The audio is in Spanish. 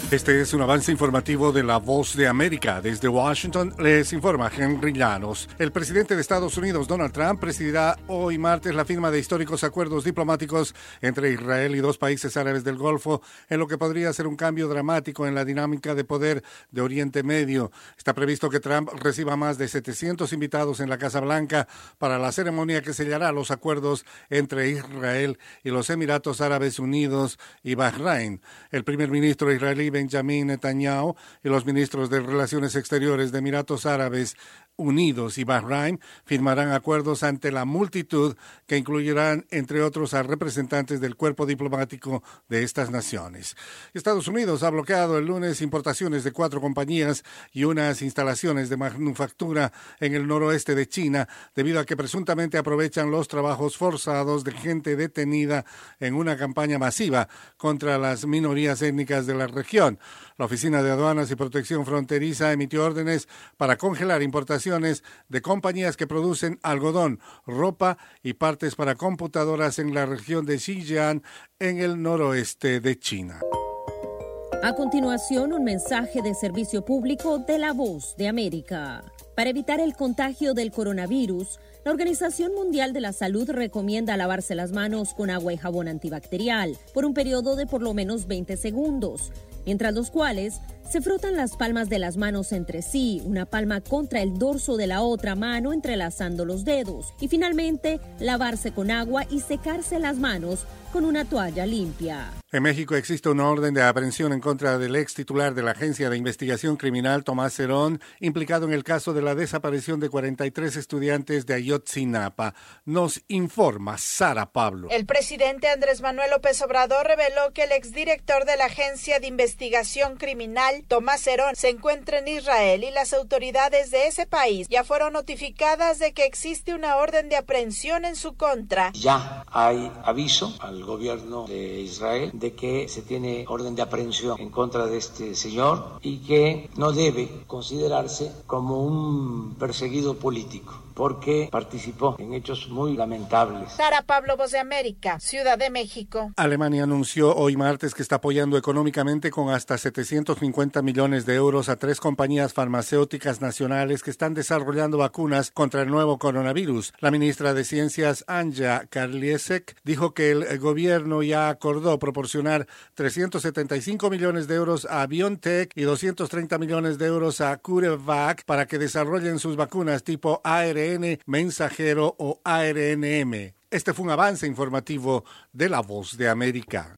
Este es un avance informativo de La Voz de América. Desde Washington les informa Henry Llanos. El presidente de Estados Unidos, Donald Trump, presidirá hoy martes la firma de históricos acuerdos diplomáticos entre Israel y dos países árabes del Golfo, en lo que podría ser un cambio dramático en la dinámica de poder de Oriente Medio. Está previsto que Trump reciba más de 700 invitados en la Casa Blanca para la ceremonia que sellará los acuerdos entre Israel y los Emiratos Árabes Unidos y Bahrein. El primer ministro israelí Benjamin Netanyahu y los ministros de Relaciones Exteriores de Emiratos Árabes Unidos y Bahrein firmarán acuerdos ante la multitud que incluirán, entre otros, a representantes del cuerpo diplomático de estas naciones. Estados Unidos ha bloqueado el lunes importaciones de 4 compañías y unas instalaciones de manufactura en el noroeste de China, debido a que presuntamente aprovechan los trabajos forzados de gente detenida en una campaña masiva contra las minorías étnicas de la región. La Oficina de Aduanas y Protección Fronteriza emitió órdenes para congelar importaciones de compañías que producen algodón, ropa y partes para computadoras en la región de Xinjiang, en el noroeste de China. A continuación, un mensaje de servicio público de La Voz de América. Para evitar el contagio del coronavirus, la Organización Mundial de la Salud recomienda lavarse las manos con agua y jabón antibacterial por un periodo de por lo menos 20 segundos, mientras los cuales se frotan las palmas de las manos entre sí, una palma contra el dorso de la otra mano entrelazando los dedos, y finalmente lavarse con agua y secarse las manos con una toalla limpia. En México existe una orden de aprehensión en contra del ex titular de la Agencia de Investigación Criminal, Tomás Herón, implicado en el caso de la desaparición de 43 estudiantes de Ayotzinapa. Nos informa Sara Pablo. El presidente Andrés Manuel López Obrador reveló que el exdirector de la Agencia de Investigación Criminal, Tomás Herón, se encuentra en Israel y las autoridades de ese país ya fueron notificadas de que existe una orden de aprehensión en su contra. Ya hay aviso al gobierno de Israel de que se tiene orden de aprehensión en contra de este señor y que no debe considerarse como un perseguido político, porque participó en hechos muy lamentables. Sara Pablo, Voz de América, Ciudad de México. Alemania anunció hoy martes que está apoyando económicamente con hasta 750 millones de euros a 3 compañías farmacéuticas nacionales que están desarrollando vacunas contra el nuevo coronavirus. La ministra de Ciencias, Anja Karliecek, dijo que el gobierno ya acordó proporcionar 375 millones de euros a BioNTech y 230 millones de euros a CureVac para que desarrollen sus vacunas tipo ARN mensajero o ARNM. Este fue un avance informativo de La Voz de América.